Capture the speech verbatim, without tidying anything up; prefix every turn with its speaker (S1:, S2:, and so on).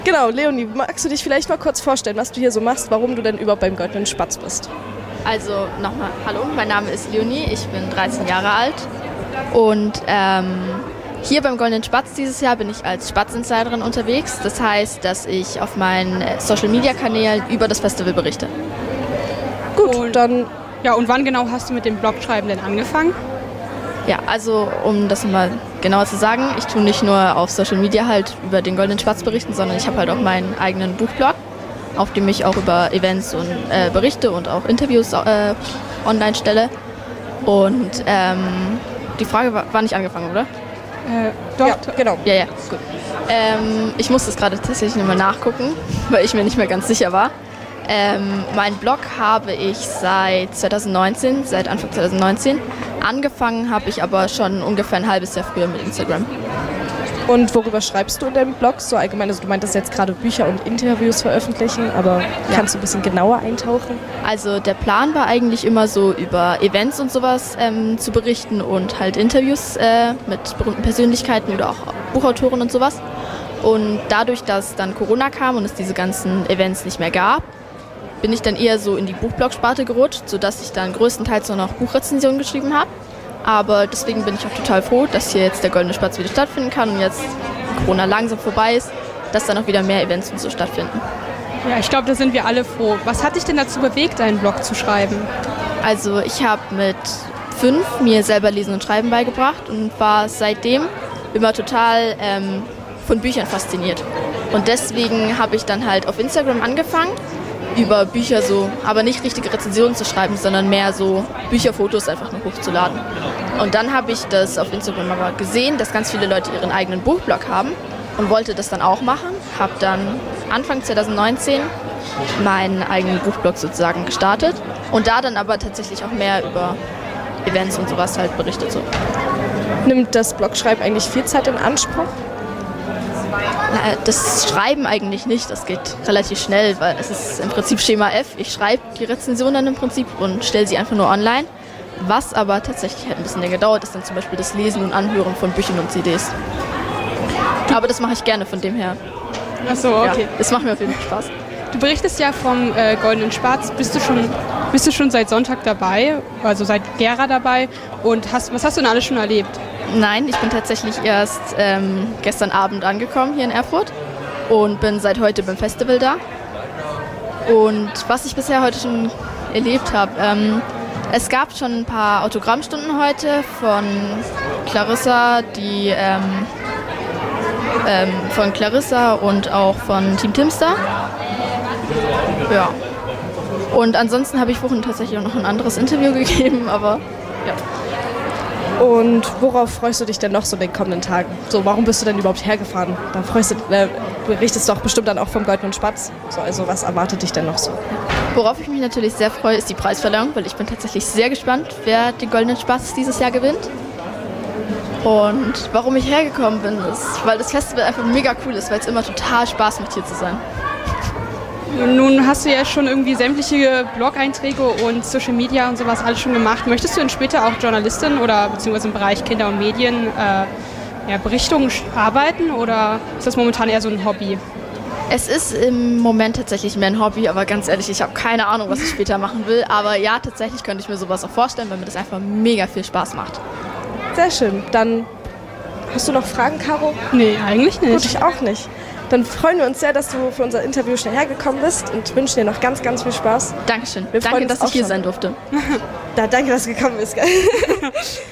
S1: Genau, Leonie, magst du dich vielleicht mal kurz vorstellen, was du hier so machst, warum du denn überhaupt beim Goldenen Spatz bist?
S2: Also nochmal, hallo, mein Name ist Leonie, ich bin dreizehn Jahre alt und ähm, hier beim Goldenen Spatz dieses Jahr bin ich als Spatz-Insiderin unterwegs. Das heißt, dass ich auf meinen Social-Media-Kanälen über das Festival berichte.
S1: Gut,
S3: und,
S1: dann...
S3: Ja, und wann genau hast du mit dem Blogschreiben denn angefangen?
S2: Ja, also um das mal genauer zu sagen, ich tue nicht nur auf Social Media halt über den Goldenen Spatz berichten, sondern ich habe halt auch meinen eigenen Buchblog, auf dem ich auch über Events und äh, berichte und auch Interviews äh, online stelle. Und ähm, die Frage war, war nicht angefangen, oder?
S3: Äh, doch,
S1: Ja, genau.
S2: Ja, ja, gut. Ähm, ich muss das gerade tatsächlich nochmal nachgucken, weil ich mir nicht mehr ganz sicher war. Ähm, meinen Blog habe ich seit zwanzig neunzehn, seit Anfang zwanzig neunzehn. Angefangen habe ich aber schon ungefähr ein halbes Jahr früher mit Instagram.
S1: Und worüber schreibst du in deinem Blog? So allgemein, also du meintest jetzt gerade Bücher und Interviews veröffentlichen, aber ja. Kannst du ein bisschen genauer eintauchen?
S2: Also der Plan war eigentlich immer so über Events und sowas ähm, zu berichten und halt Interviews äh, mit berühmten Persönlichkeiten oder auch Buchautoren und sowas. Und dadurch, dass dann Corona kam und es diese ganzen Events nicht mehr gab, bin ich dann eher so in die Buchblog-Sparte gerutscht, sodass ich dann größtenteils nur noch Buchrezensionen geschrieben habe. Aber deswegen bin ich auch total froh, dass hier jetzt der Goldene Spatz wieder stattfinden kann und jetzt Corona langsam vorbei ist, dass dann auch wieder mehr Events und so stattfinden.
S3: Ja, ich glaube, da sind wir alle froh. Was hat dich denn dazu bewegt, einen Blog zu schreiben?
S2: Also ich habe mit fünf mir selber Lesen und Schreiben beigebracht und war seitdem immer total ähm, von Büchern fasziniert. Und deswegen habe ich dann halt auf Instagram angefangen, über Bücher so, aber nicht richtige Rezensionen zu schreiben, sondern mehr so Bücherfotos einfach nur hochzuladen. Und dann habe ich das auf Instagram aber gesehen, dass ganz viele Leute ihren eigenen Buchblog haben und wollte das dann auch machen. Habe dann Anfang zwanzig neunzehn meinen eigenen Buchblog sozusagen gestartet und da dann aber tatsächlich auch mehr über Events und sowas halt berichtet. So.
S1: Nimmt das Blogschreiben eigentlich viel Zeit in Anspruch?
S2: Na, das Schreiben eigentlich nicht, das geht relativ schnell, weil es ist im Prinzip Schema F. Ich schreibe die Rezension dann im Prinzip und stelle sie einfach nur online. Was aber tatsächlich halt ein bisschen länger dauert, ist dann zum Beispiel das Lesen und Anhören von Büchern und C Ds. Aber das mache ich gerne von dem her.
S3: Ach so, okay.
S2: Ja, das macht mir auf jeden Fall Spaß.
S3: Du berichtest ja vom äh, Goldenen Spatz. Bist du schon, bist du schon seit Sonntag dabei, also seit Gera dabei? Und hast, was hast du denn alles schon erlebt?
S2: Nein, ich bin tatsächlich erst ähm, gestern Abend angekommen hier in Erfurt und bin seit heute beim Festival da. Und was ich bisher heute schon erlebt habe, ähm, es gab schon ein paar Autogrammstunden heute von Clarissa, die ähm, ähm, von Clarissa und auch von Team Timster. Ja. Und ansonsten habe ich vorhin tatsächlich auch noch ein anderes Interview gegeben, aber ja.
S1: Und worauf freust du dich denn noch so in den kommenden Tagen? So, warum bist du denn überhaupt hergefahren? Da freust du, äh, berichtest du doch bestimmt dann auch vom Goldenen Spatz. So, also was erwartet dich denn noch so?
S2: Worauf ich mich natürlich sehr freue, ist die Preisverleihung, weil ich bin tatsächlich sehr gespannt, wer den Goldenen Spatz dieses Jahr gewinnt. Und warum ich hergekommen bin, ist, weil das Festival einfach mega cool ist, weil es immer total Spaß macht, hier zu sein.
S3: Nun hast du ja schon irgendwie sämtliche Blog-Einträge und Social Media und sowas alles schon gemacht. Möchtest du denn später auch Journalistin oder beziehungsweise im Bereich Kinder und Medien äh, ja, Berichtung arbeiten oder ist das momentan eher so ein Hobby?
S2: Es ist im Moment tatsächlich mehr ein Hobby, aber ganz ehrlich, ich habe keine Ahnung, was ich später machen will. Aber ja, tatsächlich könnte ich mir sowas auch vorstellen, weil mir das einfach mega viel Spaß macht.
S1: Sehr schön. Dann hast du noch Fragen, Caro?
S3: Nee, eigentlich nicht.
S1: Gut, ich auch nicht. Dann freuen wir uns sehr, dass du für unser Interview schnell hergekommen bist und wünschen dir noch ganz, ganz viel Spaß.
S2: Dankeschön.
S1: Wir
S2: Danke,
S1: freuen uns
S2: dass ich
S1: auch
S2: hier
S1: schon.
S2: sein durfte.
S1: Da, danke, dass du gekommen bist. Gell?